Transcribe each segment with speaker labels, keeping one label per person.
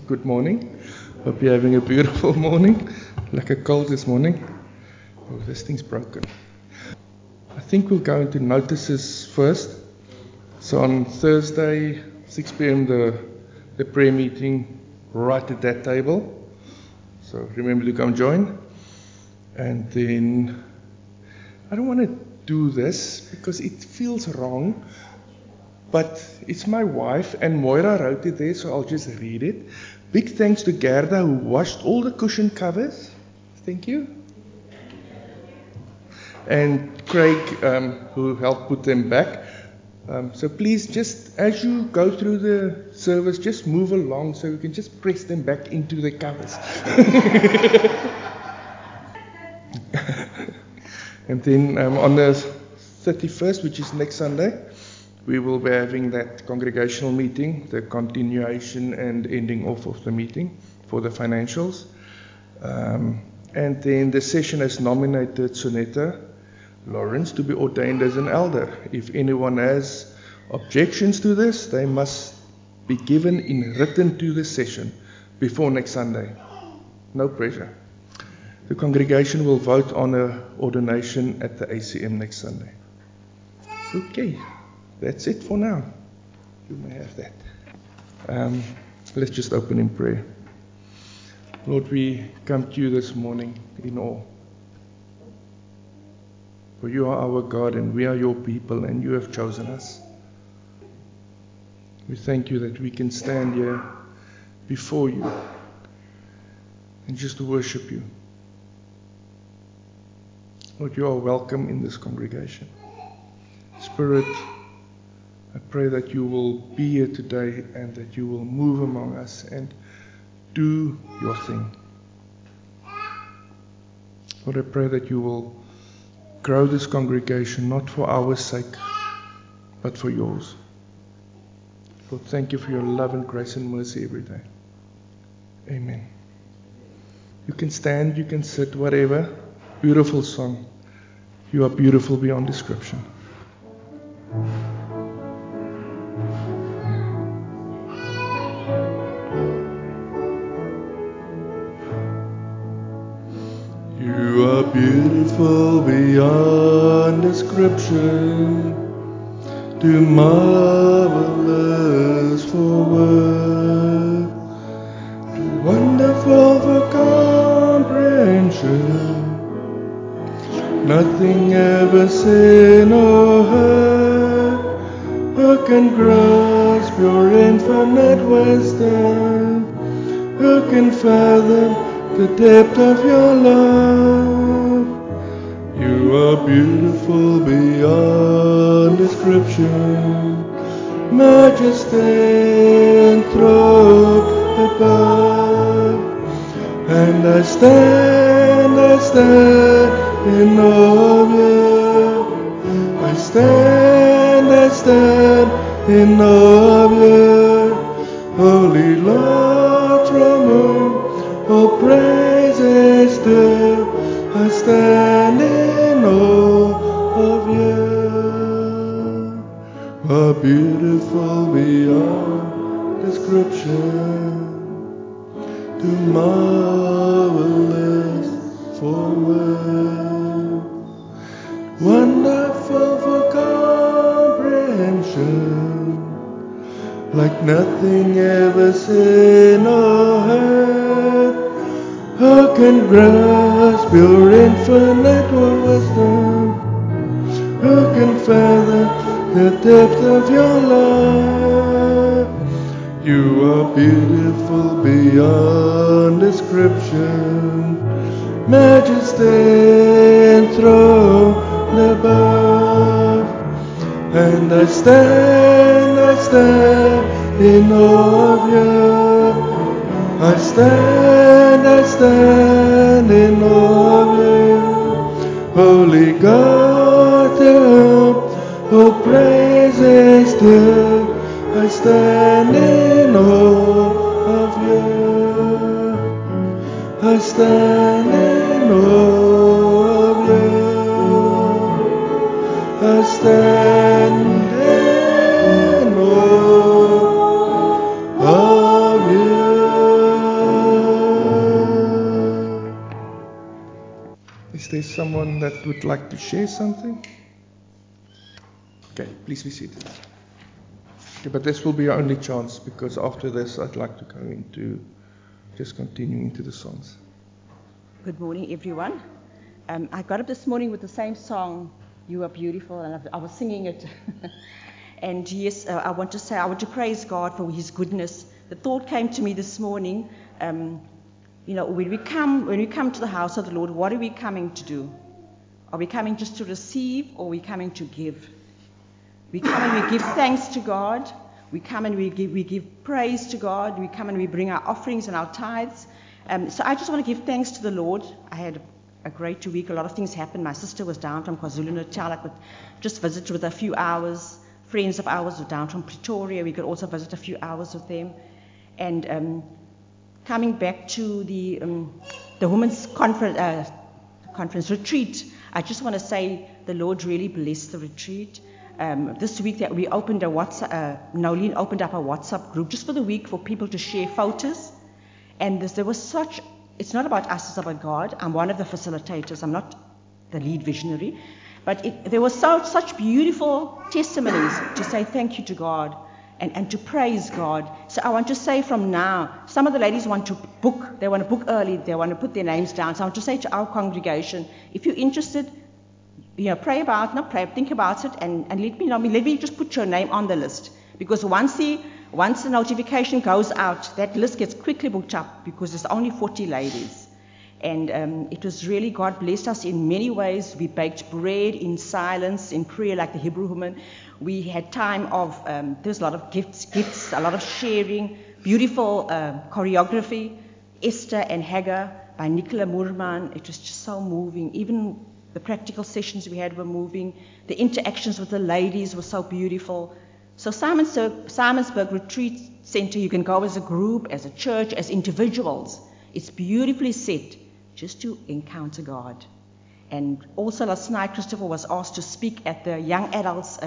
Speaker 1: Good morning. Hope you're having a beautiful morning. Like a cold this morning. Oh, this thing's broken. I think we'll go into notices first. So on Thursday, 6 p.m., the prayer meeting right at that table. So remember to come join. And then, I don't want to do this because it feels wrong. But it's my wife, and Moira wrote it there, so I'll just read it. Big thanks to Gerda, who washed all the cushion covers. Thank you. And Craig, who helped put them back. So please, just as you go through the service, just move along so you can just press them back into the covers. And then on the 31st, which is next Sunday, we will be having that congregational meeting, the continuation and ending off of the meeting for the financials. And then the session has nominated Sonetta Lawrence to be ordained as an elder. If anyone has objections to this, they must be given in written to the session before next Sunday. No pressure. The congregation will vote on her ordination at the ACM next Sunday. Okay. That's it for now. You may have that. Let's just open in prayer. Lord, we come to you this morning in awe. For you are our God and we are your people and you have chosen us. We thank you that we can stand here before you and just worship you. Lord, you are welcome in this congregation. Spirit, I pray that you will be here today and that you will move among us and do your thing. Lord, I pray that you will grow this congregation not for our sake, but for yours. Lord, thank you for your love and grace and mercy every day. Amen. You can stand, you can sit, whatever. Beautiful song. You are beautiful beyond description. You are beautiful beyond description, too marvelous for words, too wonderful for comprehension. Nothing ever seen or heard, who can grasp your infinite wisdom, who can fathom the depth of your love. You are beautiful beyond description, majesty enthroned above. And I stand in awe of you. I stand in awe of you. Holy Lord, from whom all praise is due. I stand in awe of you. Are beautiful beyond description, too marvelous for words, wonderful for comprehension, like nothing ever seen or heard. Who can grasp your infinite wisdom? Who can fathom the depth of your love? You are beautiful beyond description, majesty enthroned above. And I stand in awe of you. I stand in awe of you. Holy God, to whom all praise is due. I stand in awe of you. I stand in awe of you. I stand in awe of you. someone that would like to share something? Okay, please be seated. Okay, but this will be your only chance, because after this I'd like to go into just continuing into the songs.
Speaker 2: Good morning, everyone. I got up this morning with the same song, You Are Beautiful, and I was singing it. And yes, I want to praise God for His goodness. The thought came to me this morning, when we come to the house of the Lord, what are we coming to do? Are we coming just to receive, or are we coming to give? We come and we give thanks to God. We come and we give praise to God. We come and we bring our offerings and our tithes. So I just want to give thanks to the Lord. I had a great week. A lot of things happened. My sister was down from KwaZulu-Natal. I could just visit with a few hours. Friends of ours were down from Pretoria. We could also visit a few hours with them. And coming back to the women's conference retreat, I just want to say the Lord really blessed the retreat. This week that we opened Nolene opened up a WhatsApp group just for the week for people to share photos. And there was it's not about us, it's about God. I'm one of the facilitators. I'm not the lead visionary. But there were such beautiful testimonies to say thank you to God and to praise God. So I want to say from now, some of the ladies want to book. They want to book early. They want to put their names down. So I want to say to our congregation, if you're interested, think about it and let me know. Let me just put your name on the list. Because once the notification goes out, that list gets quickly booked up because there's only 40 ladies. And it was really, God blessed us in many ways. We baked bread in silence, in prayer, like the Hebrew woman. We had time of, there's a lot of gifts, a lot of sharing, beautiful choreography, Esther and Hagar by Nicola Moorman. It was just so moving. Even the practical sessions we had were moving. The interactions with the ladies were so beautiful. So Simonsburg Retreat Center, you can go as a group, as a church, as individuals. It's beautifully set just to encounter God. And also last night, Christopher was asked to speak at the young adults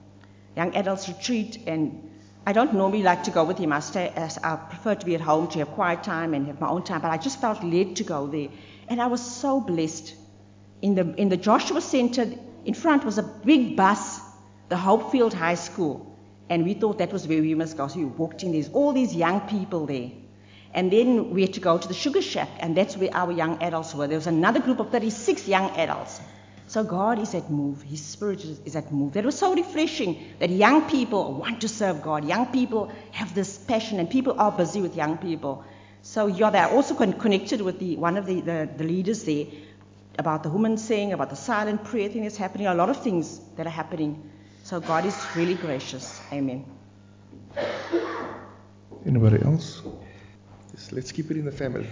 Speaker 2: retreat. And I don't normally like to go with him. I prefer to be at home to have quiet time and have my own time. But I just felt led to go there. And I was so blessed. In the Joshua Center, in front was a big bus, the Hopefield High School. And we thought that was where we must go. So we walked in, there's all these young people there. And then we had to go to the Sugar Shack, and that's where our young adults were. There was another group of 36 young adults. So God is at move. His Spirit is at move. That was so refreshing that young people want to serve God. Young people have this passion, and people are busy with young people. So they are also connected with one of the leaders there about the women saying, about the silent prayer thing that's happening, a lot of things that are happening. So God is really gracious. Amen.
Speaker 1: Anybody else? Yes, let's keep it in the family.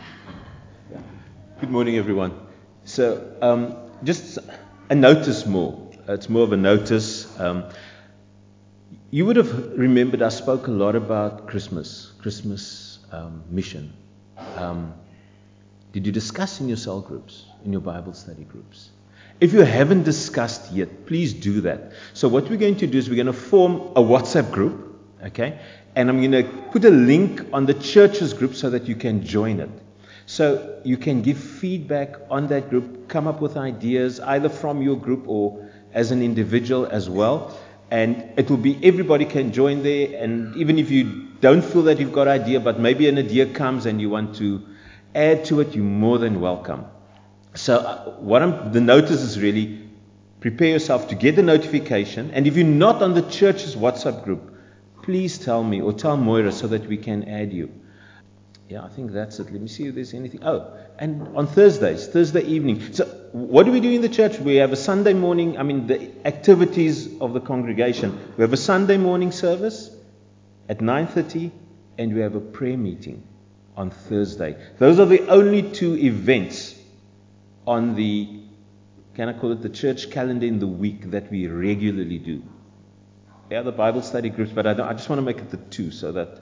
Speaker 3: Good morning, everyone. So, just a notice more. It's more of a notice. You would have remembered I spoke a lot about Christmas mission. Did you discuss in your cell groups, in your Bible study groups? If you haven't discussed yet, please do that. So what we're going to do is we're going to form a WhatsApp group, okay? And I'm going to put a link on the church's group so that you can join it. So you can give feedback on that group, come up with ideas either from your group or as an individual as well. And it will be, everybody can join there. And even if you don't feel that you've got an idea, but maybe an idea comes and you want to add to it, you're more than welcome. So the notice is really prepare yourself to get the notification. And if you're not on the church's WhatsApp group, please tell me or tell Moira so that we can add you. Yeah, I think that's it. Let me see if there's anything. Oh, and on Thursday evening. So what do we do in the church? We have a Sunday morning, the activities of the congregation. We have a Sunday morning service at 9:30 and we have a prayer meeting on Thursday. Those are the only two events on the, can I call it the church calendar in the week that we regularly do. Yeah, the Bible study groups, but I just want to make it the two so that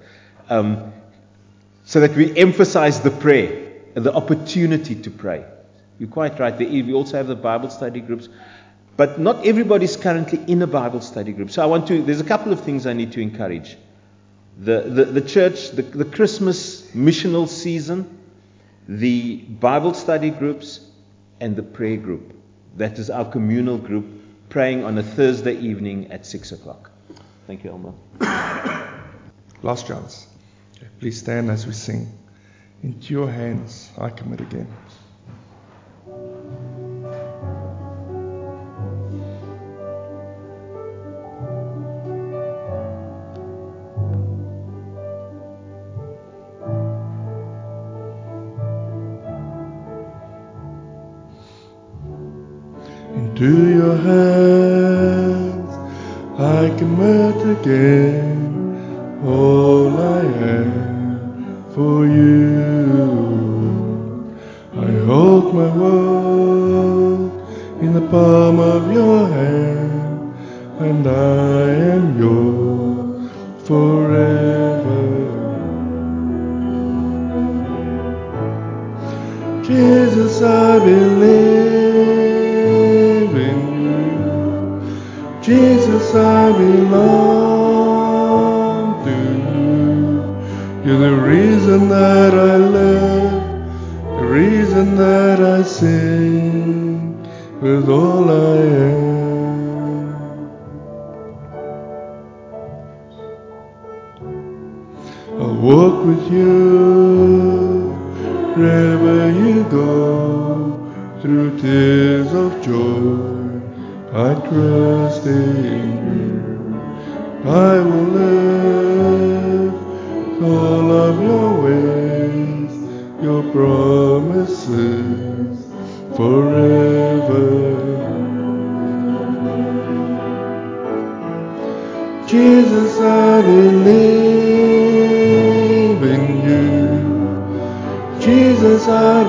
Speaker 3: we emphasize the prayer, the opportunity to pray. You're quite right. We also have the Bible study groups, but not everybody's currently in a Bible study group. So there's a couple of things I need to encourage. The church, the Christmas missional season, the Bible study groups, and the prayer group. That is our communal group, praying on a Thursday evening at 6 o'clock. Thank you, Elmo.
Speaker 1: Last chance. Okay, please stand as we sing. Into your hands I commit again. Into your hands I commit again all I am for you. I hold my world in the palm of your hand, and I am yours forever. Jesus, I believe in you. Jesus, I belong to you. You're the reason that I live, the reason that I sing with all I am. I'll walk with you wherever you go, through tears of joy. I trust in you. I will live all of your ways, your promises forever. Jesus, I believe in you. Jesus, I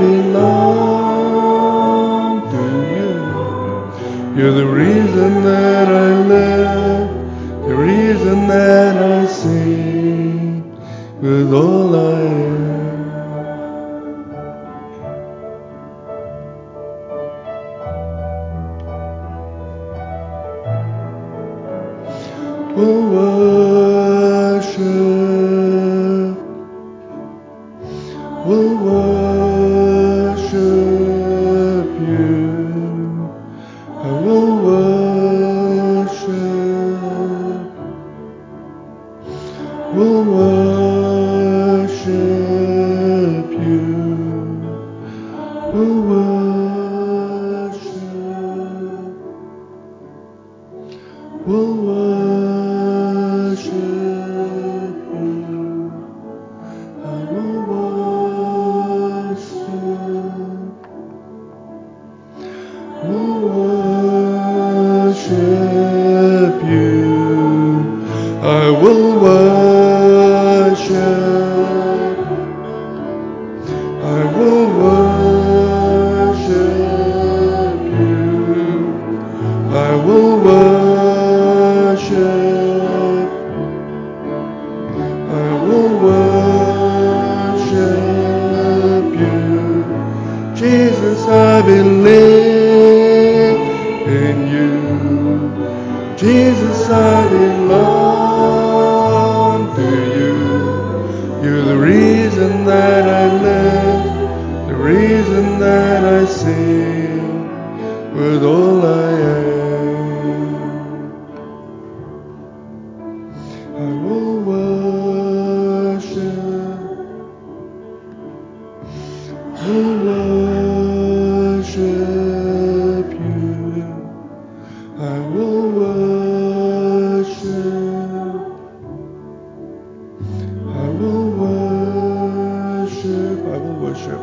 Speaker 1: belong to you. You're the reason that I live, the reason that I sing with all I am. We'll worship, we'll worship you. I will worship, we'll worship you. We'll worship, we'll worship you. I will worship, we'll worship you. I will worship, I will worship you. I will worship, I will worship you. Jesus, I believe in you. Jesus, I belong to you. You're the reason that I live, the reason that I sing with all I am. I will worship, will worship you. I will worship, I will worship, I will worship,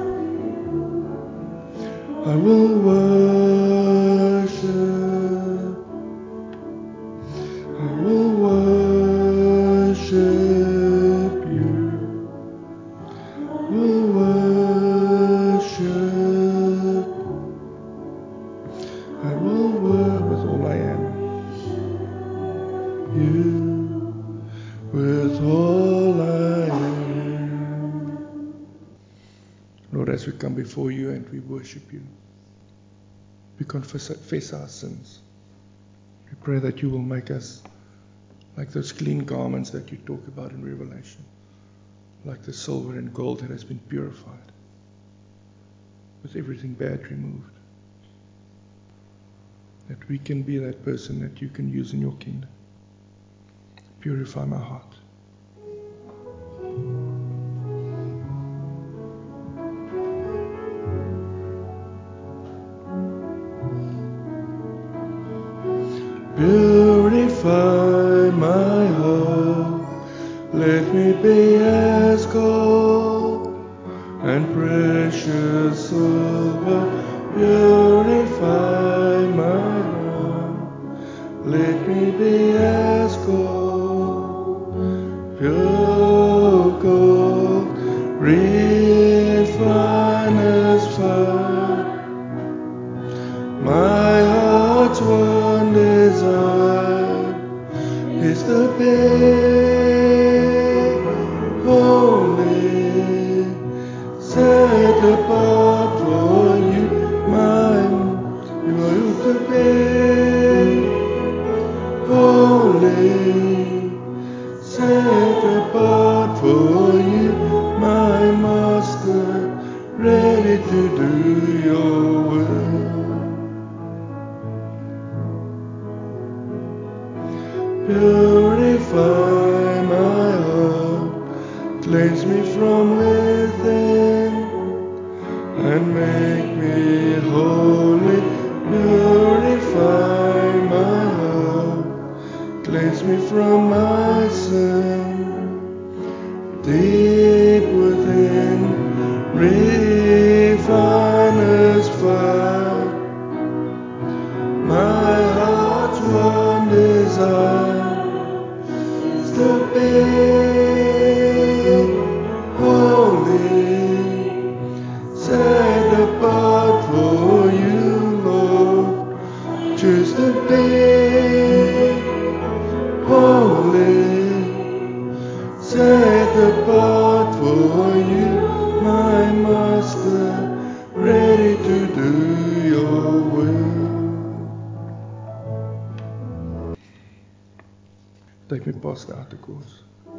Speaker 1: I will worship, I will worship you. Will worship, I will work with all I am. You with all I am. Lord, as we come before you and we worship you, we confess our sins. We pray that you will make us like those clean garments that you talk about in Revelation, like the silver and gold that has been purified, with everything bad removed. that we can be that person that you can use in your kingdom. Purify my heart. Purify my heart, let me be as gold and precious silver. Purify my heart, let me be as gold, pure gold, refine as fire. My heart's one desire is to be holy, set apart for you, you are to be holy, set apart for you, my master, ready to do your will. Purify my heart, cleanse me from within, and make me holy. Purify my heart, cleanse me from my sin. Deep within, refine as fire. My heart's one desire is to be holy, set apart for you, Lord. Choose to be holy, set apart for you, my master, ready to do your will. Take me past the outer course.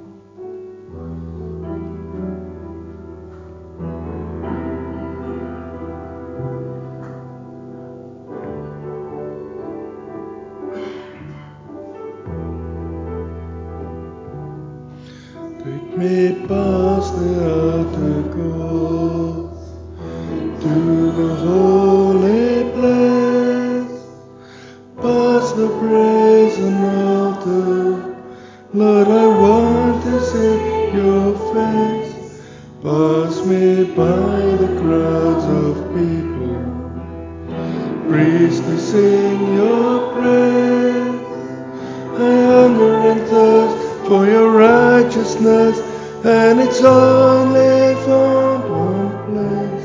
Speaker 1: Take me past the outer course to the holy place, past the brazen altar. Lord, I want to see your face. Pass me by the crowds of people, priests to sing your praise. I hunger and thirst for your righteousness, and it's only found one place.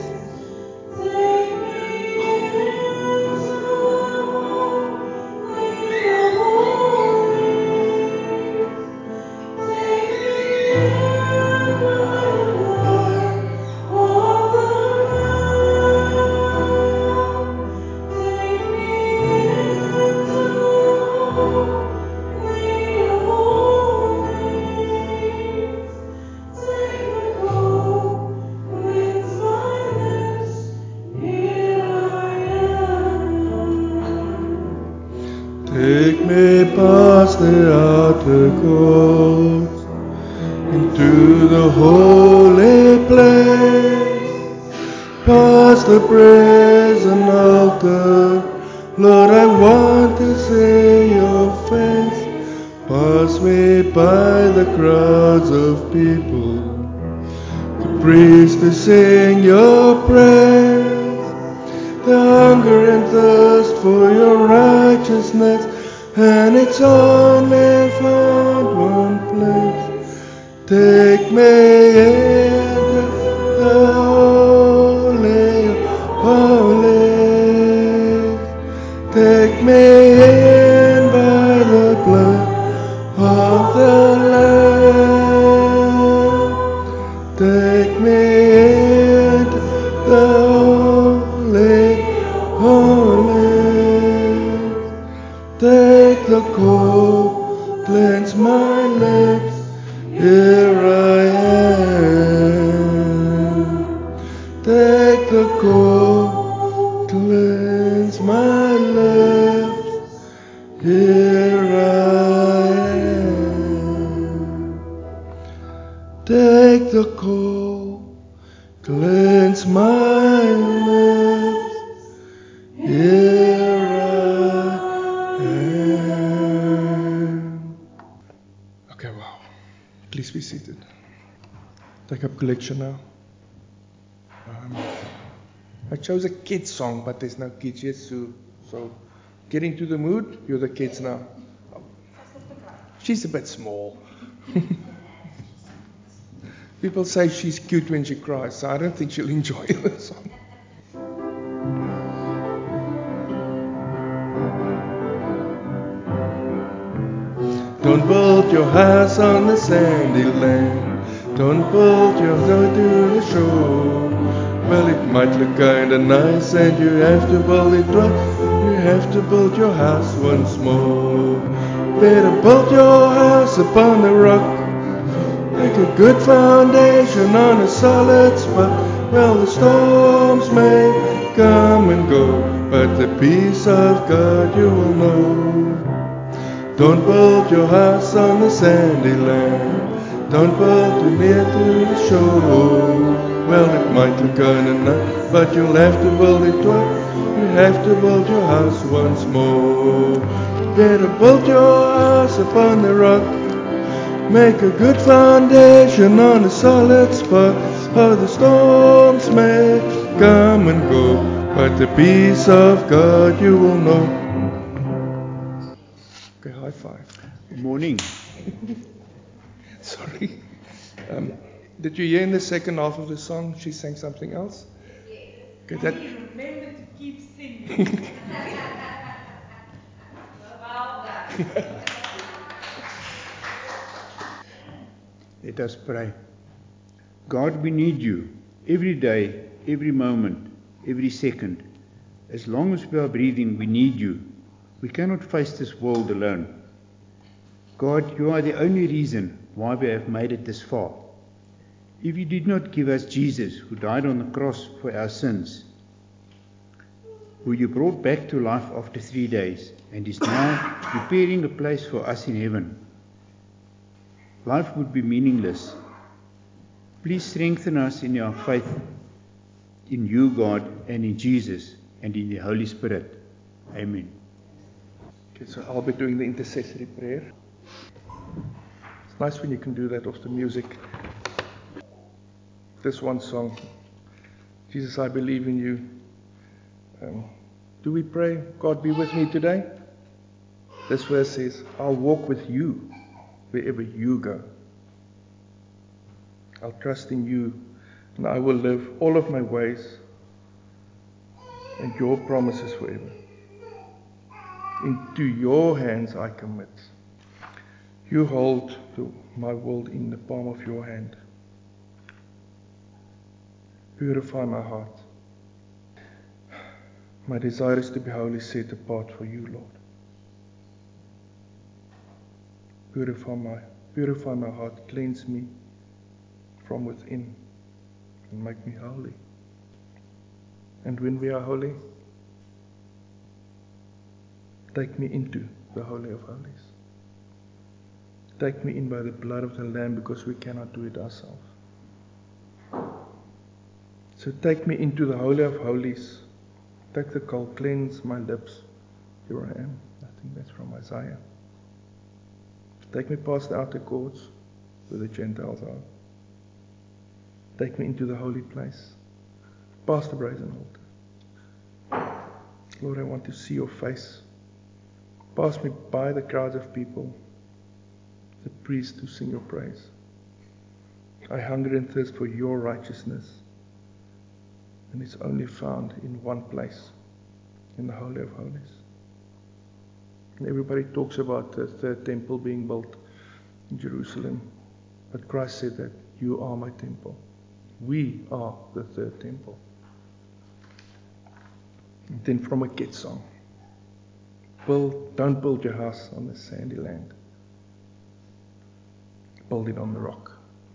Speaker 1: Take me past the outer courts into the holy place, past the brazen altar. Lord, I want to see your face. Pass me by the crowds of people, the priests to sing your praise. The hunger and thirst for your righteousness, and it's only found one place. Take me into the holy of holies. Take me in by the blood of the Lamb. Take me into the holy. Take the coal, cleanse my lips, here I am. Take the coal, cleanse my lips, Cleanse my lips, here I am. Okay, wow. Please be seated. Take up collection now. I chose a kids song, but there's no kids yet, so get into the mood. You're the kids now. She's a bit small. People say she's cute when she cries, so I don't think she'll enjoy the song. Don't build your house on the sandy land. Don't build your house to the shore. Well, it might look kinda nice, and you have to build it twice. You have to build your house once more. Better build your house upon the rock. Make a good foundation on a solid spot. Well, the storms may come and go, but the peace of God you will know. Don't build your house on the sandy land. Don't build too near to the shore. Well, it might look kinda nice, but you'll have to build it twice. You have to build your house once more. Better build your house upon the rock. Make a good foundation on a solid spot. Oh, the storms may come and go, but the peace of God you will know. Okay, high five.
Speaker 4: Good morning.
Speaker 1: Sorry. Did you hear in the second half of the song she sang something else? Okay, that.
Speaker 5: Remember to keep singing. Well done.
Speaker 4: Let us pray. God, we need you every day, every moment, every second. As long as we are breathing, we need you. We cannot face this world alone. God, you are the only reason why we have made it this far. If you did not give us Jesus, who died on the cross for our sins, who you brought back to life after 3 days, and is now preparing a place for us in heaven, life would be meaningless. Please strengthen us in our faith in you, God, and in Jesus, and in the Holy Spirit. Amen.
Speaker 1: Okay, so I'll be doing the intercessory prayer. It's nice when you can do that off the music. This one song, Jesus, I believe in you. Do we pray, God, be with me today? This verse says, I'll walk with you wherever you go. I'll trust in you, and I will live all of my ways and your promises forever. Into your hands I commit. You hold my world in the palm of your hand. Purify my heart. My desire is to be wholly set apart for you, Lord. Purify my heart, cleanse me from within, and make me holy. And when we are holy, take me into the Holy of Holies. Take me in by the blood of the Lamb, because we cannot do it ourselves. So take me into the Holy of Holies. Take the coal, cleanse my lips. Here I am. I think that's from Isaiah. Take me past the outer courts where the Gentiles are. Take me into the holy place, past the brazen altar. Lord, I want to see your face. Pass me by the crowds of people, the priests who sing your praise. I hunger and thirst for your righteousness, and it's only found in one place, in the Holy of Holies. And everybody talks about the third temple being built in Jerusalem, but Christ said that you are my temple. We are the third temple. And then from a kids song, don't build your house on the sandy land. Build it on the rock.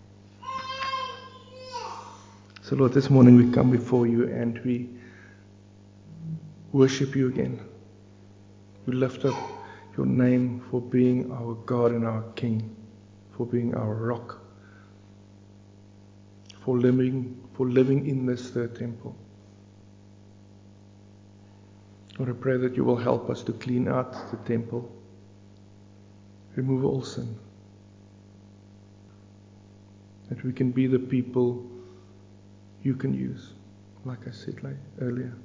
Speaker 1: So Lord, this morning we come before you and we worship you again. We lift up your name for being our God and our King, for being our rock, for living in this third temple. Lord, I pray that you will help us to clean out the temple, remove all sin, that we can be the people you can use, like I said earlier.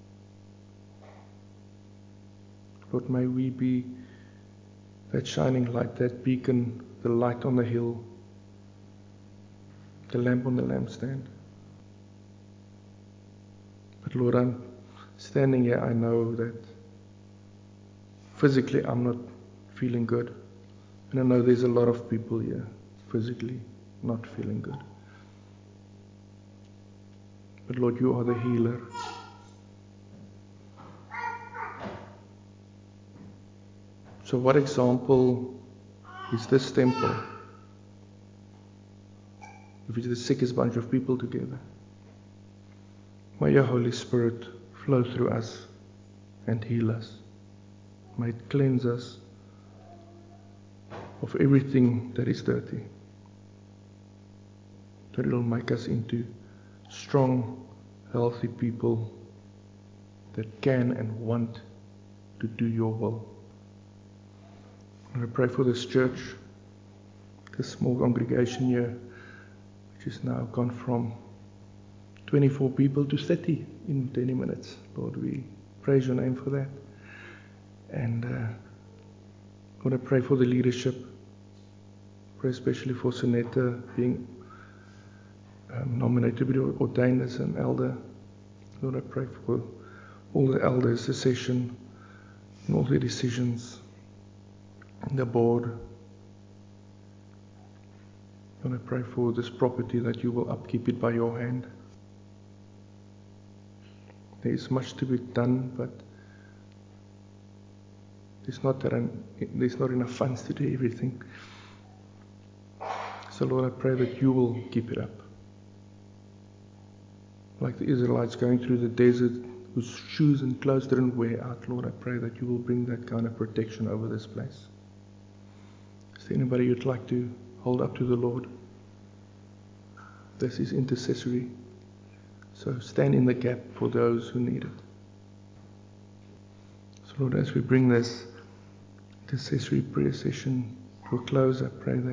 Speaker 1: Lord, may we be that shining light, that beacon, the light on the hill, the lamp on the lampstand. But Lord, I'm standing here, I know that physically I'm not feeling good. And I know there's a lot of people here physically not feeling good. But Lord, you are the healer. So what example is this temple if it's the sickest bunch of people together? May your Holy Spirit flow through us and heal us. May it cleanse us of everything that is dirty. That it will make us into strong, healthy people that can and want to do your will. And I pray for this church, this small congregation here, which is now gone from 24 people to 30 in 20 minutes. Lord, we praise your name for that. And Lord, I pray for the leadership. Pray especially for Suneta being nominated to be ordained as an elder. Lord, I pray for all the elders, the session, and all their decisions, and the board. Lord, I pray for this property that you will upkeep it by your hand. There is much to be done, but there's not enough funds to do everything. So Lord, I pray that you will keep it up. Like the Israelites going through the desert, whose shoes and clothes didn't wear out, Lord, I pray that you will bring that kind of protection over this place. Is there anybody you'd like to hold up to the Lord? This is intercessory. So stand in the gap for those who need it. So Lord, as we bring this intercessory prayer session to a close, I pray that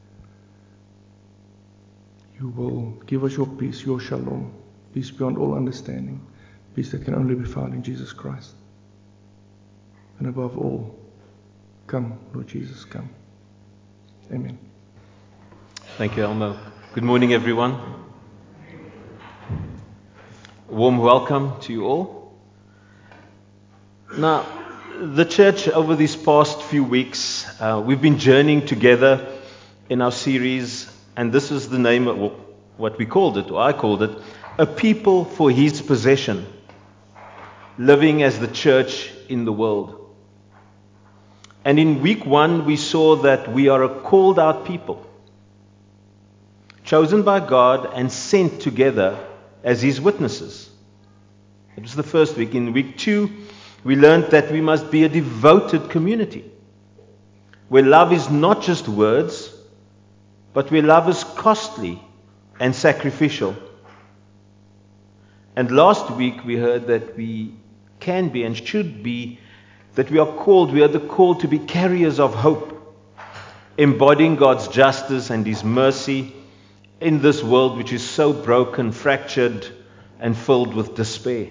Speaker 1: you will give us your peace, your shalom, peace beyond all understanding, peace that can only be found in Jesus Christ. And above all, come, Lord Jesus, come. Amen.
Speaker 3: Thank you, Elmo. Good morning, everyone. A warm welcome to you all. Now, the church over these past few weeks, we've been journeying together in our series, and this is the name of what we called it, or I called it, A People for His Possession, living as the church in the world. And in week 1, we saw that we are a called out people, chosen by God and sent together as His witnesses. It was the first week. In week 2, we learned that we must be a devoted community, where love is not just words, but where love is costly and sacrificial. And last week we heard that we can be and should be, that we are the called to be carriers of hope, embodying God's justice and His mercy in this world which is so broken, fractured, and filled with despair.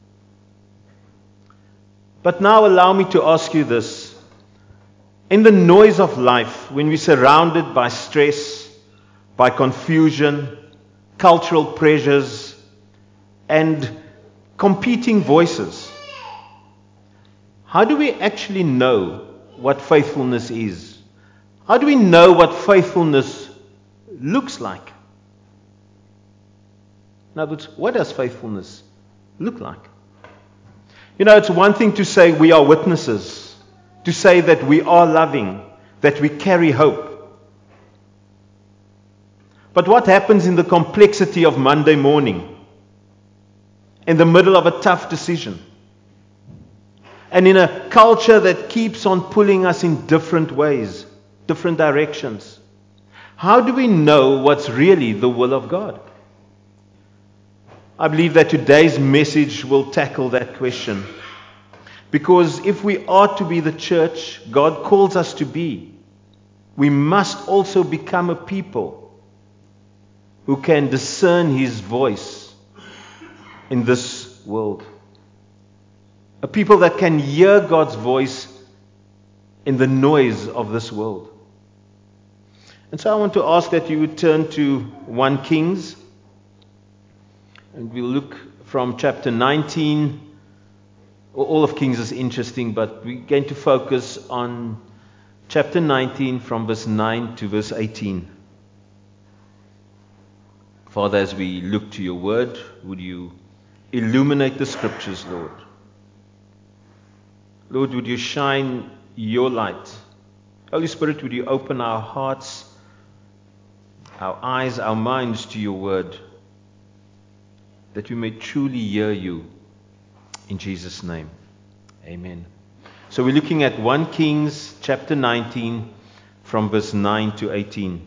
Speaker 3: But now allow me to ask you this. In the noise of life, when we're surrounded by stress, by confusion, cultural pressures, and competing voices, how do we actually know what faithfulness is? How do we know what faithfulness looks like? In other words, what does faithfulness look like? You know, it's one thing to say we are witnesses, to say that we are loving, that we carry hope. But what happens in the complexity of Monday morning, in the middle of a tough decision, and in a culture that keeps on pulling us in different ways, different directions? How do we know what's really the will of God? I believe that today's message will tackle that question. Because if we are to be the church God calls us to be, we must also become a people who can discern His voice in this world. A people that can hear God's voice in the noise of this world. And so I want to ask that you would turn to 1 Kings. And we'll look from chapter 19. All of Kings is interesting, but we're going to focus on chapter 19 from verse 9 to verse 18. Father, as we look to your word, would you illuminate the scriptures, Lord? Lord, would you shine your light? Holy Spirit, would you open our hearts, our eyes, our minds to your word, that we may truly hear you. In Jesus' name, amen. So we're looking at 1 Kings chapter 19 from verse 9 to 18.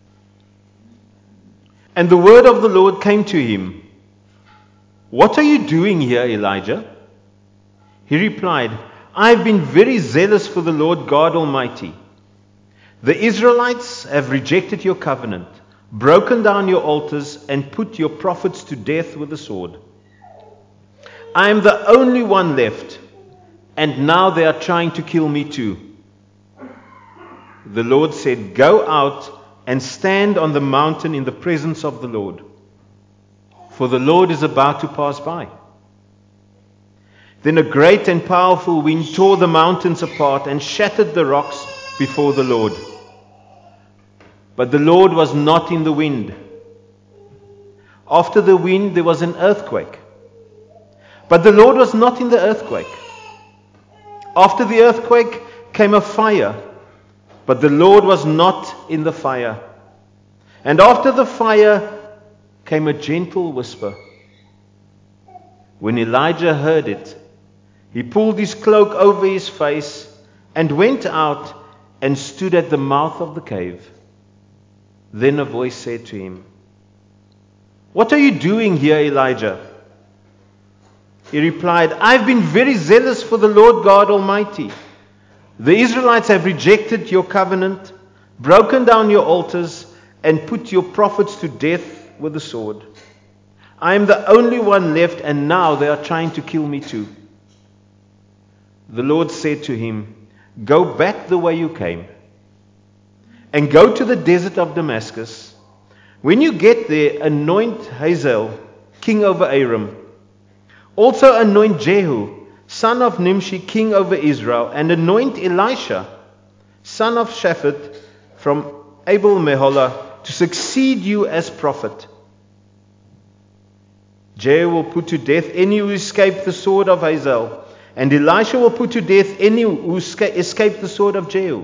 Speaker 3: And the word of the Lord came to him. What are you doing here, Elijah? He replied, I have been very zealous for the Lord God Almighty. The Israelites have rejected your covenant, broken down your altars, and put your prophets to death with the sword. I am the only one left, and now they are trying to kill me too. The Lord said, Go out and stand on the mountain in the presence of the Lord, for the Lord is about to pass by. Then a great and powerful wind tore the mountains apart and shattered the rocks before the Lord. But the Lord was not in the wind. After the wind there was an earthquake. But the Lord was not in the earthquake. After the earthquake came a fire, but the Lord was not in the fire. And after the fire came a gentle whisper. When Elijah heard it, he pulled his cloak over his face and went out and stood at the mouth of the cave. Then a voice said to him, What are you doing here, Elijah? He replied, I've been very zealous for the Lord God Almighty. The Israelites have rejected your covenant, broken down your altars, and put your prophets to death with the sword. I am the only one left, and now they are trying to kill me too. The Lord said to him, Go back the way you came, and go to the desert of Damascus. When you get there, anoint Hazael king over Aram. Also anoint Jehu, son of Nimshi, king over Israel, and anoint Elisha, son of Shaphat, from Abel Meholah, to succeed you as prophet. Jehu will put to death any who escape the sword of Hazael, and Elisha will put to death any who escape the sword of Jehu.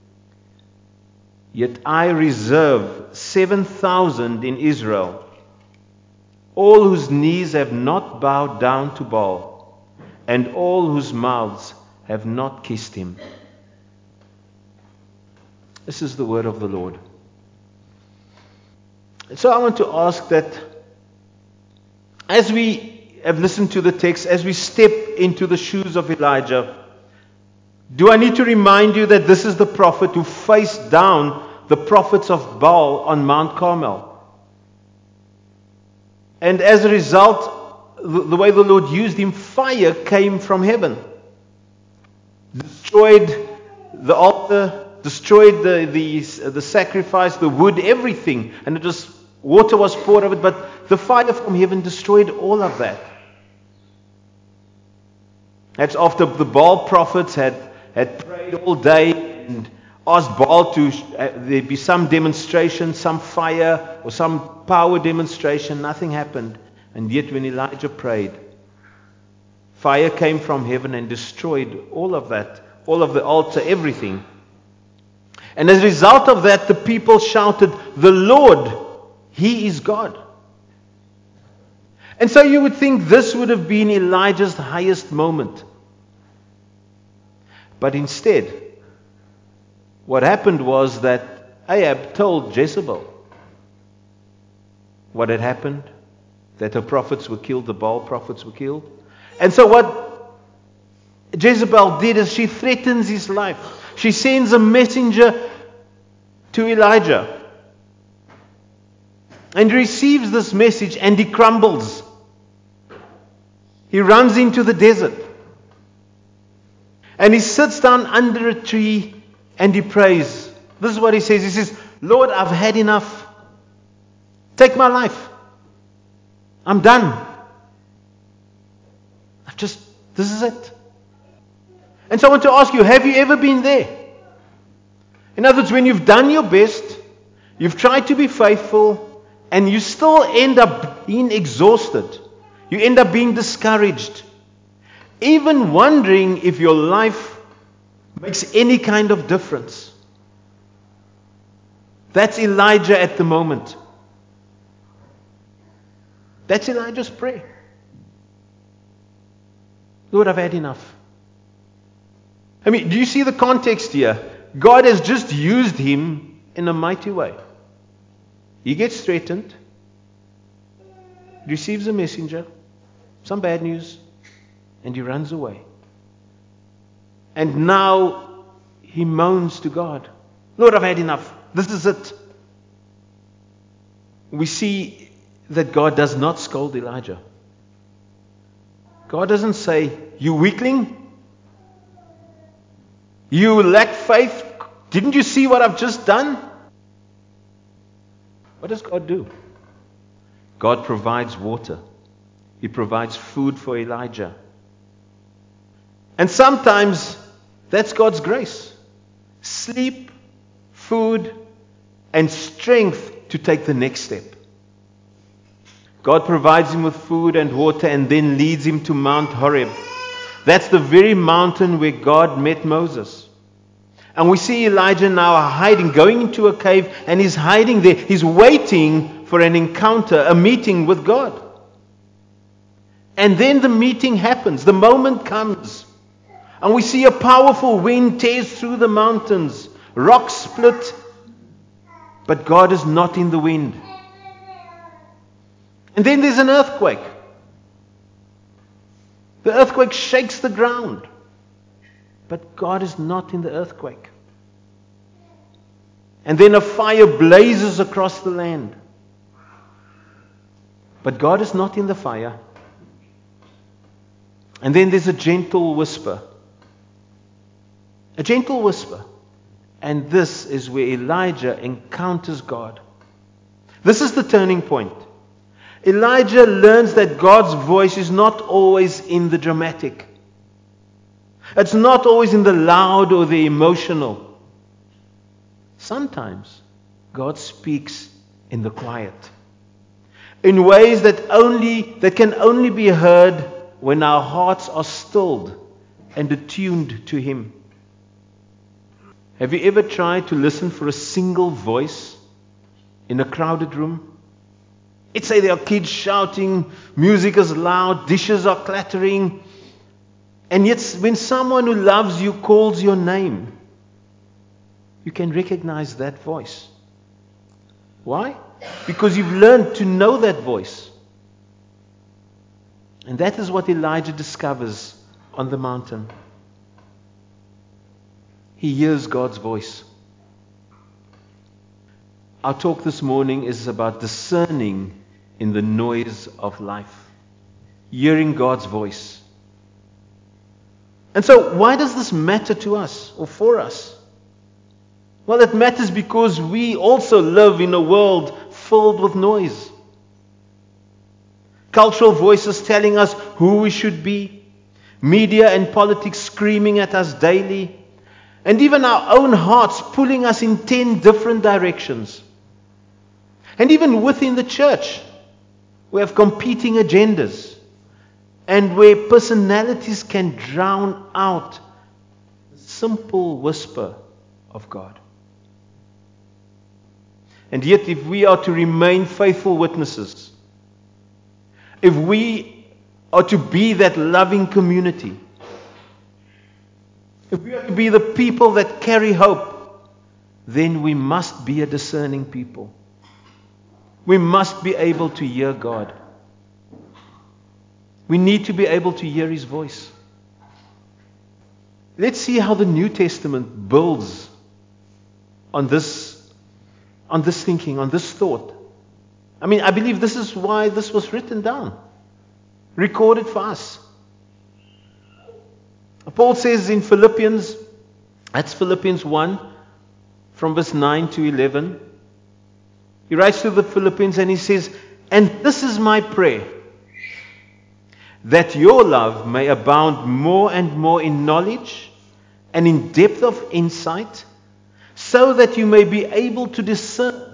Speaker 3: Yet I reserve 7,000 in Israel, all whose knees have not bowed down to Baal, and all whose mouths have not kissed him. This is the word of the Lord. So I want to ask that as we have listened to the text, as we step into the shoes of Elijah, do I need to remind you that this is the prophet who faced down the prophets of Baal on Mount Carmel? And as a result, the way the Lord used him, fire came from heaven. Destroyed the altar, destroyed the sacrifice, the wood, everything. And water was poured over it, but the fire from heaven destroyed all of that. That's after the Baal prophets had prayed all day and asked Baal to there be some demonstration, some fire or some power demonstration. Nothing happened. And yet when Elijah prayed, fire came from heaven and destroyed all of that, all of the altar, everything. And as a result of that, the people shouted, "The Lord, He is God." And so you would think this would have been Elijah's highest moment. But instead, what happened was that Ahab told Jezebel what had happened, that her prophets were killed, the Baal prophets were killed. And so what Jezebel did is she threatens his life. She sends a messenger to Elijah. And he receives this message and he crumbles. He runs into the desert. And he sits down under a tree and he prays. This is what he says. He says, Lord, I've had enough. Take my life. I'm done. This is it. And so I want to ask you, have you ever been there? In other words, when you've done your best, you've tried to be faithful, and you still end up being exhausted. You end up being discouraged. Even wondering if your life makes any kind of difference. That's Elijah at the moment. That's Elijah's prayer. Lord, I've had enough. I mean, do you see the context here? God has just used him in a mighty way. He gets threatened, receives a messenger, some bad news, and he runs away. And now he moans to God, Lord, I've had enough. This is it. We see that God does not scold Elijah. God doesn't say, you weakling, you lack faith, didn't you see what I've just done? What does God do? God provides water. He provides food for Elijah. And sometimes that's God's grace. Sleep, food, and strength to take the next step. God provides him with food and water and then leads him to Mount Horeb. That's the very mountain where God met Moses. And we see Elijah now hiding, going into a cave, and he's hiding there. He's waiting for an encounter, a meeting with God. And then the meeting happens. The moment comes. And we see a powerful wind tears through the mountains. Rocks split. But God is not in the wind. And then there's an earthquake. The earthquake shakes the ground. But God is not in the earthquake. And then a fire blazes across the land. But God is not in the fire. And then there's a gentle whisper. A gentle whisper. And this is where Elijah encounters God. This is the turning point. Elijah learns that God's voice is not always in the dramatic. It's not always in the loud or the emotional. Sometimes God speaks in the quiet. In ways that can only be heard when our hearts are stilled and attuned to Him. Have you ever tried to listen for a single voice in a crowded room? Let's say there are kids shouting, music is loud, dishes are clattering. And yet when someone who loves you calls your name, you can recognize that voice. Why? Because you've learned to know that voice. And that is what Elijah discovers on the mountain. He hears God's voice. Our talk this morning is about discerning in the noise of life. Hearing God's voice. And so, why does this matter to us or for us? Well, it matters because we also live in a world filled with noise. Cultural voices telling us who we should be. Media and politics screaming at us daily. And even our own hearts pulling us in 10 different directions. And even within the church, we have competing agendas. And where personalities can drown out the simple whisper of God. And yet, if we are to remain faithful witnesses, if we are to be that loving community, if we are to be the people that carry hope, then we must be a discerning people. We must be able to hear God. We need to be able to hear His voice. Let's see how the New Testament builds on this thinking, on this thought. I mean, I believe this is why this was written down, recorded for us. Paul says in Philippians, that's Philippians 1, from verse 9 to 11. He writes to the Philippians and he says, "And this is my prayer, that your love may abound more and more in knowledge and in depth of insight, so that you may be able to discern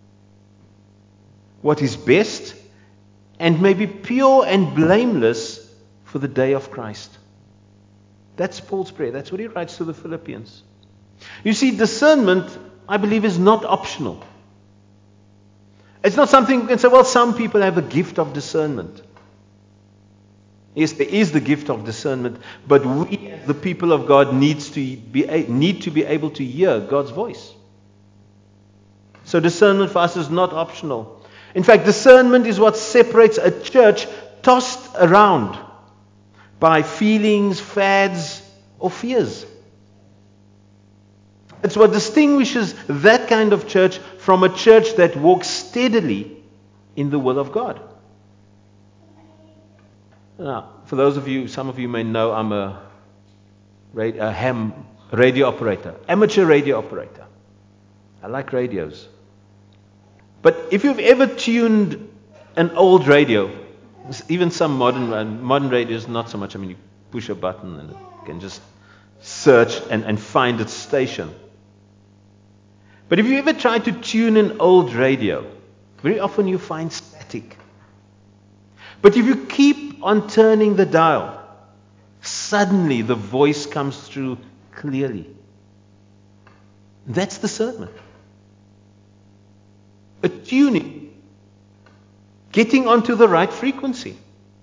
Speaker 3: what is best and may be pure and blameless for the day of Christ." That's Paul's prayer. That's what he writes to the Philippians. You see, discernment, I believe, is not optional. It's not something you can say, well, some people have a gift of discernment. Yes, there is the gift of discernment, but we, as the people of God, need to be able to hear God's voice. So discernment for us is not optional. In fact, discernment is what separates a church tossed around by feelings, fads, or fears. It's what distinguishes that kind of church from a church that walks steadily in the will of God. Now, for those of you, some of you may know, I'm a ham radio operator, amateur radio operator. I like radios. But if you've ever tuned an old radio, even some modern radios, not so much. I mean, you push a button and it can just search and find its station. But if you ever try to tune an old radio, very often you find static. But if you keep on turning the dial, suddenly the voice comes through clearly. That's discernment. A tuning, getting onto the right frequency,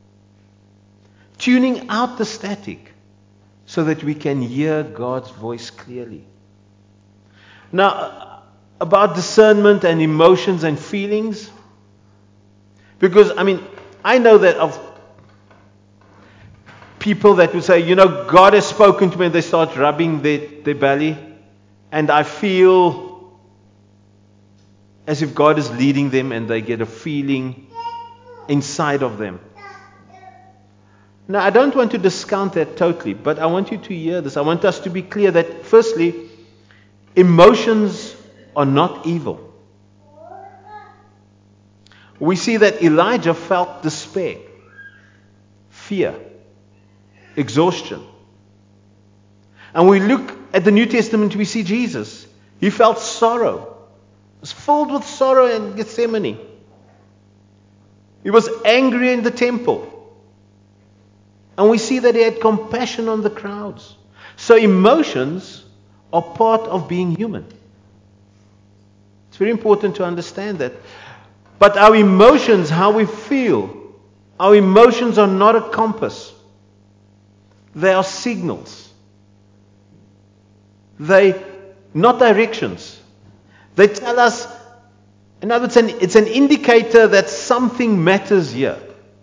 Speaker 3: tuning out the static so that we can hear God's voice clearly. Now, about discernment and emotions and feelings, because, I know that of people that will say, God has spoken to me, and they start rubbing their belly, and I feel as if God is leading them, and they get a feeling inside of them. Now, I don't want to discount that totally, but I want you to hear this. I want us to be clear that, firstly, emotions are not evil. We see that Elijah felt despair, fear, exhaustion. And we look at the New Testament, we see Jesus. He felt sorrow. He was filled with sorrow in Gethsemane. He was angry in the temple. And we see that he had compassion on the crowds. So emotions are part of being human. It's very important to understand that. But our emotions, how we feel, our emotions are not a compass. They are signals. They not directions. They tell us, in other words, it's an indicator that something matters here.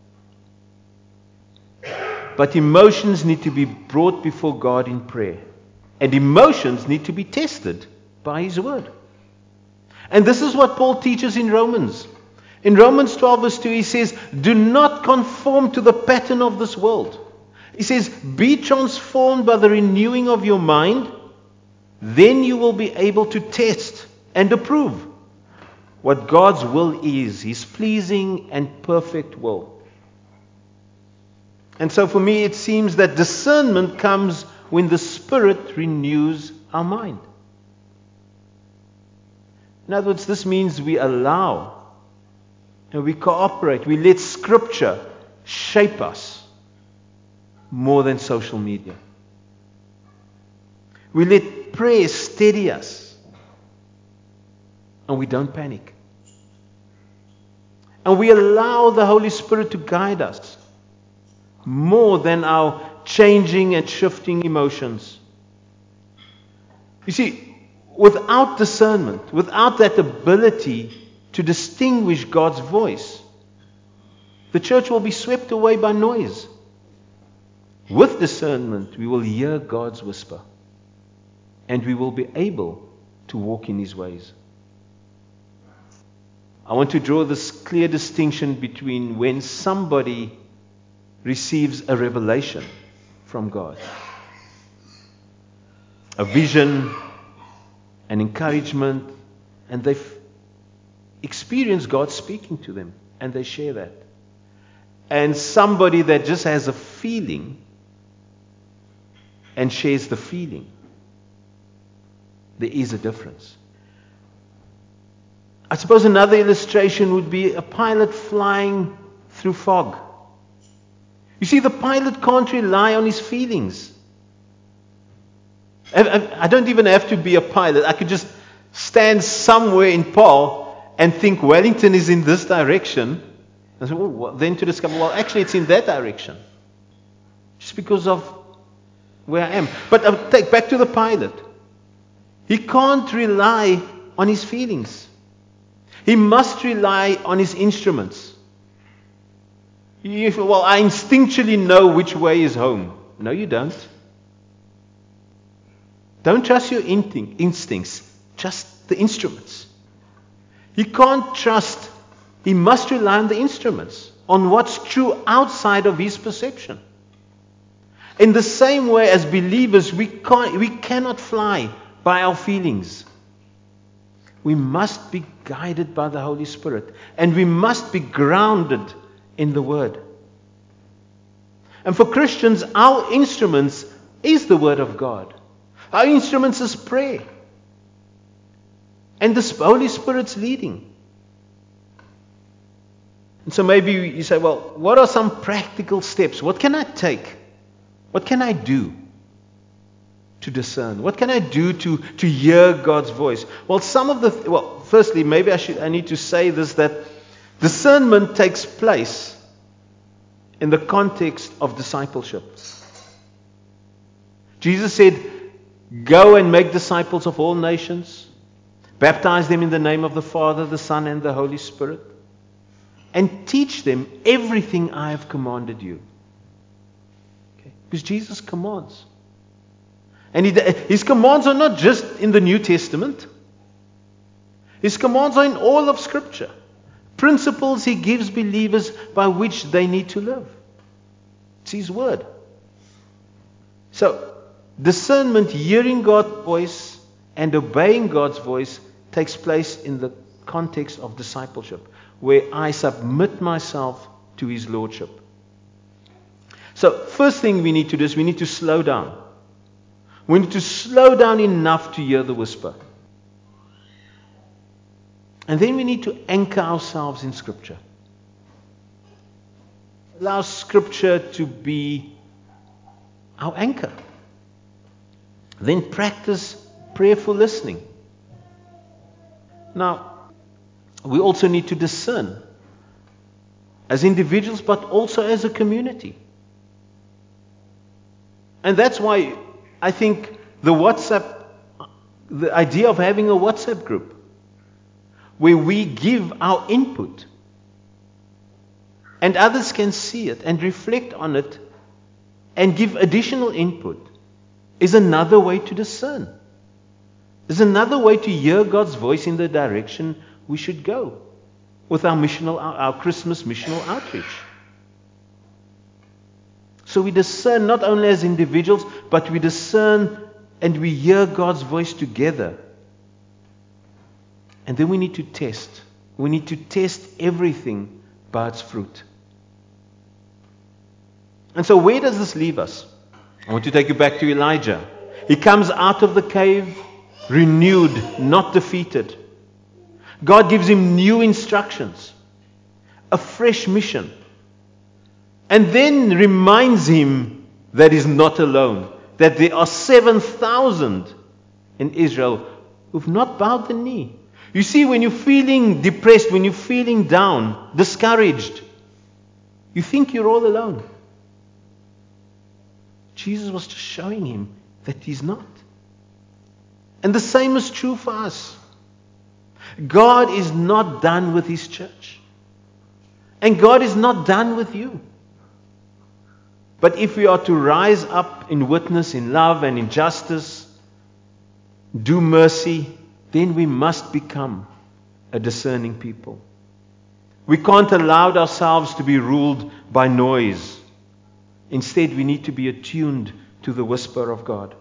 Speaker 3: But emotions need to be brought before God in prayer. And emotions need to be tested by His Word. And this is what Paul teaches in Romans. In Romans 12 verse 2 he says, "Do not conform to the pattern of this world." He says, "Be transformed by the renewing of your mind. Then you will be able to test and approve what God's will is, His pleasing and perfect will." And so for me it seems that discernment comes when the Spirit renews our mind. In other words, this means we allow and we cooperate. We let Scripture shape us more than social media. We let prayer steady us. And we don't panic. And we allow the Holy Spirit to guide us more than our changing and shifting emotions. You see, without discernment, without that ability to distinguish God's voice, The church will be swept away by noise. With discernment, we will hear God's whisper, and we will be able to walk in His ways. I want to draw this clear distinction between when somebody receives a revelation from God, a vision, an encouragement, and they've experienced God speaking to them, and they share that. And somebody that just has a feeling and shares the feeling. There is a difference. I suppose another illustration would be a pilot flying through fog. You see, the pilot can't rely on his feelings. I don't even have to be a pilot. I could just stand somewhere in Paarl and think Wellington is in this direction. And so, then to discover, well, actually it's in that direction. Just because of where I am. But I'll take back to the pilot. He can't rely on his feelings. He must rely on his instruments. Well, I instinctually know which way is home. No, you don't. Don't trust your instincts. Trust the instruments. He can't trust. He must rely on the instruments, on what's true outside of his perception. In the same way as believers, we cannot fly by our feelings. We must be guided by the Holy Spirit, and we must be grounded in the Word. And for Christians, our instruments is the Word of God. Our instruments is prayer. And the Holy Spirit's leading. And so maybe you say, well, what are some practical steps? What can I take? What can I do to discern? What can I do to hear God's voice? Well, firstly, maybe I need to say this, that discernment takes place in the context of discipleship. Jesus said, go and make disciples of all nations, baptize them in the name of the Father, the Son, and the Holy Spirit, and teach them everything I have commanded you. Okay? Because Jesus commands. And His commands are not just in the New Testament. His commands are in all of Scripture. Principles He gives believers by which they need to live. It's His Word. So, discernment, hearing God's voice and obeying God's voice, takes place in the context of discipleship, where I submit myself to His Lordship. So, first thing we need to do is we need to slow down. We need to slow down enough to hear the whisper. And then we need to anchor ourselves in Scripture. Allow Scripture to be our anchor. Then practice prayerful listening. Now, we also need to discern as individuals, but also as a community. And that's why I think the idea of having a WhatsApp group where we give our input and others can see it and reflect on it and give additional input is another way to discern. Is another way to hear God's voice in the direction we should go with our Christmas missional outreach. So we discern not only as individuals, but we discern and we hear God's voice together. And then we need to test. We need to test everything by its fruit. And so where does this leave us? I want to take you back to Elijah. He comes out of the cave renewed, not defeated. God gives him new instructions, a fresh mission, and then reminds him that he's not alone, that there are 7,000 in Israel who've not bowed the knee. You see, when you're feeling depressed, when you're feeling down, discouraged, you think you're all alone. Jesus was just showing him that he's not. And the same is true for us. God is not done with His church. And God is not done with you. But if we are to rise up in witness, in love and in justice, do mercy, then we must become a discerning people. We can't allow ourselves to be ruled by noise. Instead, we need to be attuned to the whisper of God.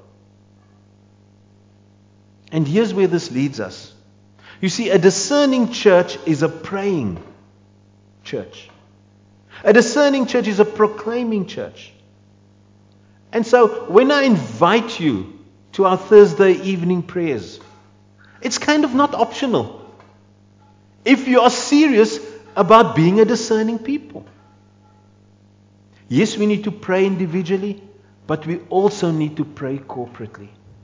Speaker 3: And here's where this leads us. You see, a discerning church is a praying church. A discerning church is a proclaiming church. And so, when I invite you to our Thursday evening prayers, it's kind of not optional. If you are serious about being a discerning people. Yes, we need to pray individually, but we also need to pray corporately.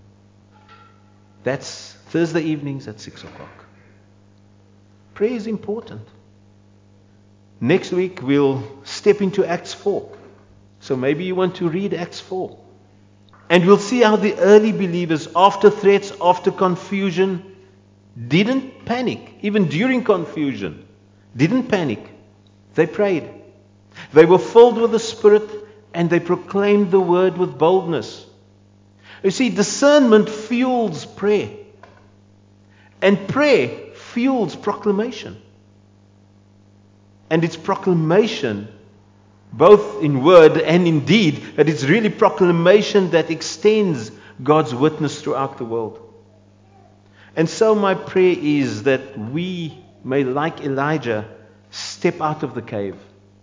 Speaker 3: That's Thursday evenings at 6 o'clock. Prayer is important. Next week we'll step into Acts 4. So maybe you want to read Acts 4. And we'll see how the early believers, after threats, after confusion, didn't panic. Even during confusion, didn't panic. They prayed. They were filled with the Spirit and they proclaimed the word with boldness. You see, discernment fuels prayer. And prayer fuels proclamation. And it's proclamation, both in word and in deed, that it's really proclamation that extends God's witness throughout the world. And so my prayer is that we may, like Elijah, step out of the cave.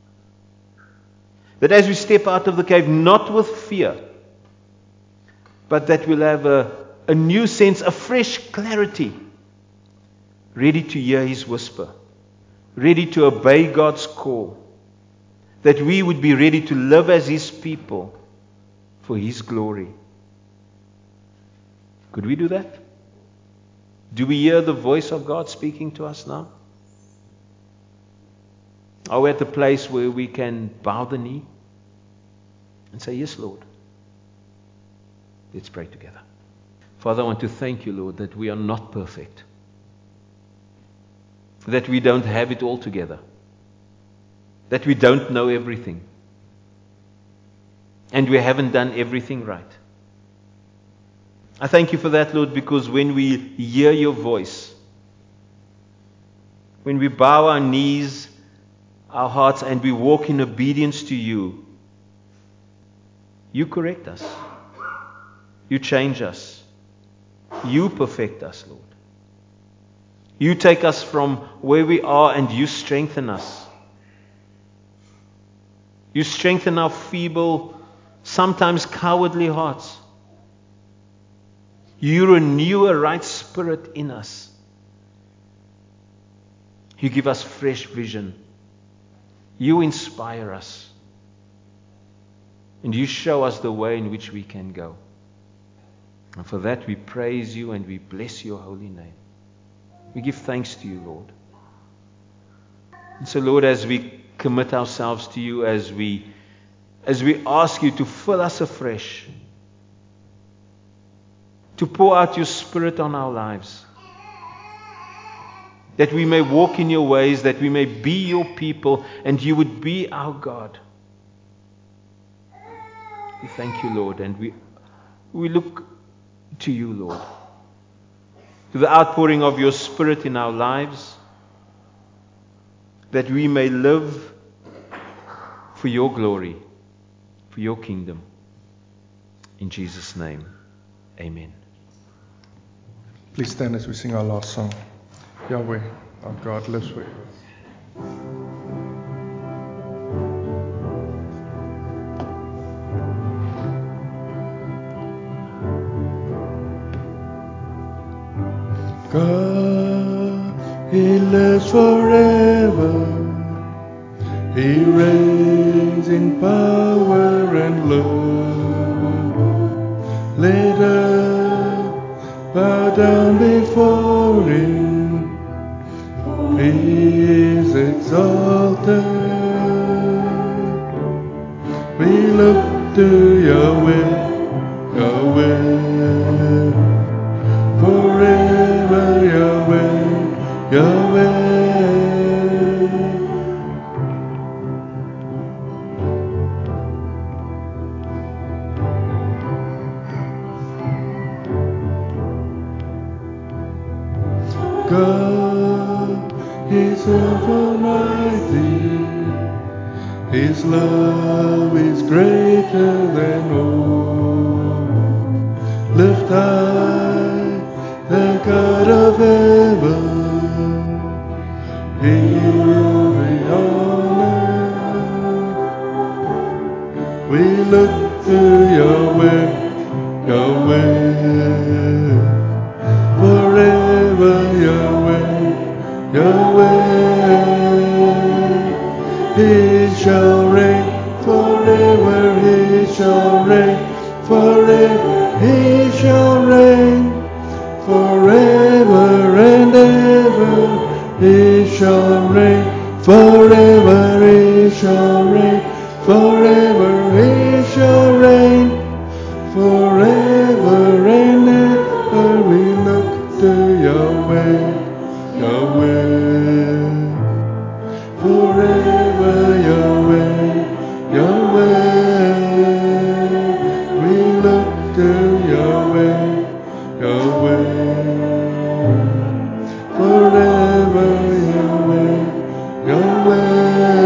Speaker 3: That as we step out of the cave, not with fear, but that we'll have a new sense, a fresh clarity, ready to hear His whisper, ready to obey God's call, that we would be ready to live as His people for His glory. Could we do that? Do we hear the voice of God speaking to us now? Are we at the place where we can bow the knee and say, yes, Lord? Let's pray together. Father, I want to thank you, Lord, that we are not perfect. That we don't have it all together. That we don't know everything. And we haven't done everything right. I thank you for that, Lord, because when we hear your voice, when we bow our knees, our hearts, and we walk in obedience to you, you correct us. You change us. You perfect us, Lord. You take us from where we are and you strengthen us. You strengthen our feeble, sometimes cowardly hearts. You renew a right spirit in us. You give us fresh vision. You inspire us. And you show us the way in which we can go. And for that we praise you and we bless your holy name. We give thanks to you, Lord. And so, Lord, as we commit ourselves to you, as we ask you to fill us afresh, to pour out your Spirit on our lives, that we may walk in your ways, that we may be your people, and you would be our God. We thank you, Lord, and we look to you, Lord, to the outpouring of your Spirit in our lives, that we may live for your glory, for your kingdom. In Jesus' name, amen.
Speaker 1: Please stand as we sing our last song. Yahweh, our God, lives forever. God, He lives forever. He reigns in power and love. Let earth bow down before Him. He is exalted. We look to Yahweh, Yahweh. Forever Yahweh, Yahweh. His love is greater than all. Lift high the God of heaven. He'll be honored. We look to Yahweh, Yahweh. Forever Yahweh, Yahweh. He shall reign forever, He shall reign forever, He shall reign forever and ever. He shall reign forever, He shall reign forever, He shall reign forever and ever. We look to Yahweh, Yahweh. Forever Yahweh, Yahweh. We look to Yahweh, Yahweh. Forever Yahweh, Yahweh.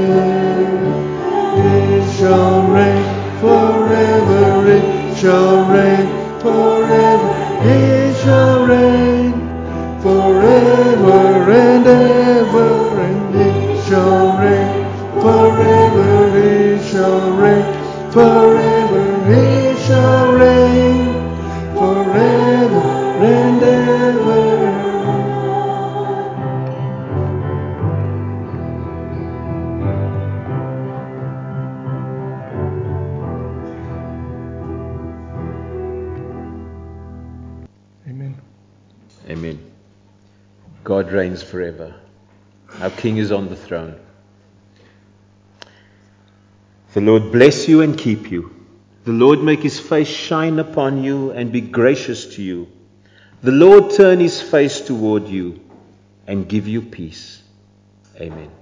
Speaker 1: He shall reign forever, He shall reign forever, He shall reign forever and ever, and He shall reign forever, He shall reign forever, He shall reign forever and ever. Amen.
Speaker 3: Amen. God reigns forever. Our King is on the throne. The Lord bless you and keep you. The Lord make His face shine upon you and be gracious to you. The Lord turn His face toward you and give you peace. Amen.